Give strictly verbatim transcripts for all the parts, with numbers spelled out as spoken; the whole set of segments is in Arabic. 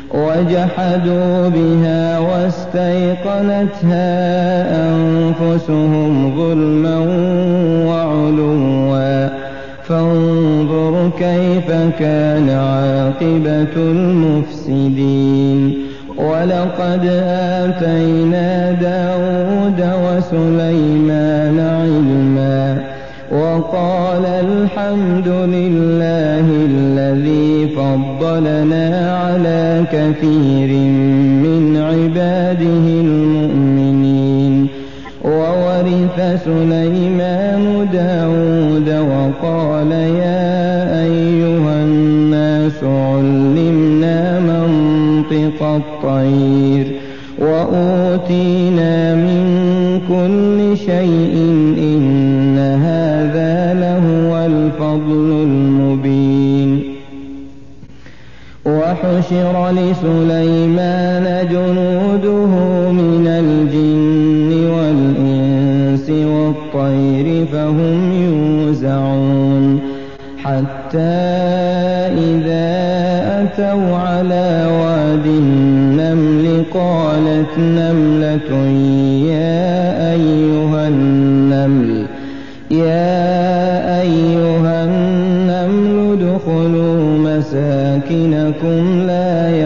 وجحدوا بها واستيقنتها أنفسهم ظلما وعلوا فانظر كيف كان عاقبة المفسدين ولقد آتينا داود وسليمان علما وقال الحمد لله الذي فضلنا على كثير من عباده المؤمنين وورث سليمان داود وقال يا أيها الناس علمنا منطق الطير وأوتينا من كل شيء إن هذا لهو الفضل المبين وحشر لسليمان جنوده من الجن والإنس والطير فهم يوزعون حتى إذا أتوا على واد النمل قالت نملة يا أيها النمل يا أيها النمل ادخلوا مساكنكم لا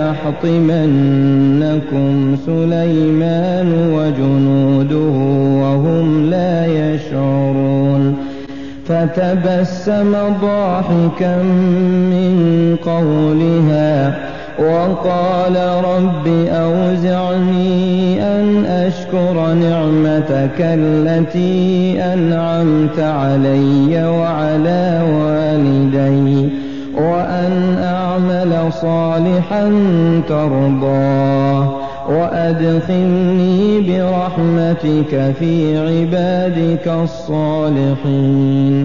يحطمنكم سليمان وجنوده وهم لا يشعرون فتبسم ضاحكا من قولها وقال رب أوزعني أن أشكر نعمتك التي أنعمت علي وعلى والدي وأن أعمل صالحا ترضاه وأدخلني برحمتك في عبادك الصالحين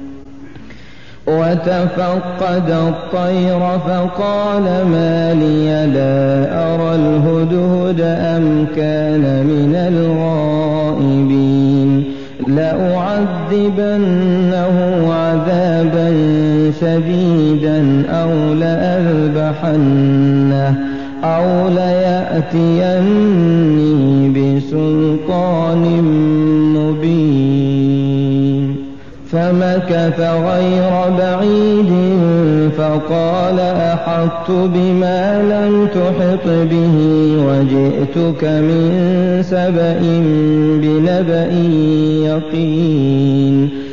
وتفقد الطير فقال ما لي لا أرى الهدهد أم كان من الغائبين لأعذبنه عذابا شديدا أو لأذبحنه أو ليأتيني بسلطان مبين فمكث غير بعيد فقال أحطت بما لم تحط به وجئتك من سبأ بنبأ يقين